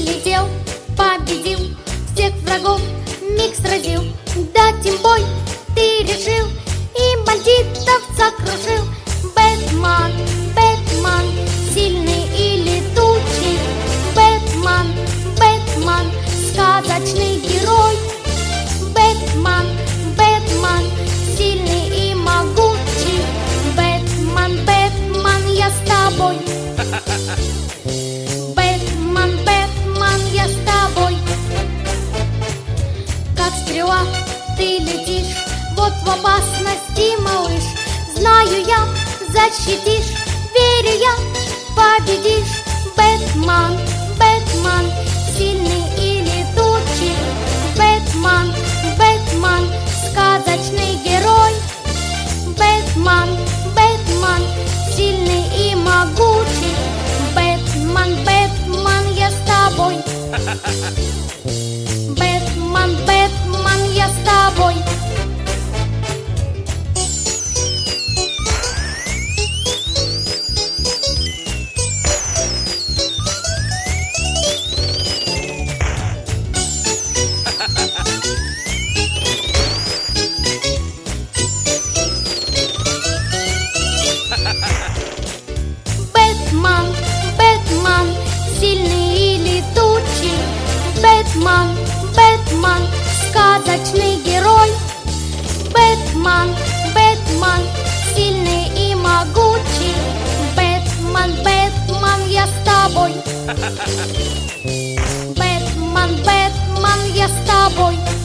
прилетел, победил, всех врагов миг сразил. Дать им бой ты решил и бандитов сокрушил. Бэтмен, Бэтмен, сильный и летучий. Бэтмен, Бэтмен, сказочный герой. Бэтмен, Бэтмен, сильный и могучий. Бэтмен, Бэтмен, я с тобой. Бэтмен, Бэтмен, я с тобой. Как стрела ты летишь, вот в опасности, малыш. Знаю я, защитишь, верю я, победишь. Бэтмен, Бэтмен, сильный и летучий. Бэтмен, Бэтмен, сказочный герой. Бэтмен, Бэтмен, сильный и могучий. Бэтмен, Бэтмен, я с тобой. Бэтмен, Бэтмен, я с тобой. Бэтмен, Бэтмен, сильный и летучий. Бэтмен, Бэтмен, сказочный герой. Бэтмен, Бэтмен, сильный и могучий. Бэтмен, Бэтмен, я с тобой. Бэтмен, Бэтмен, я с тобой.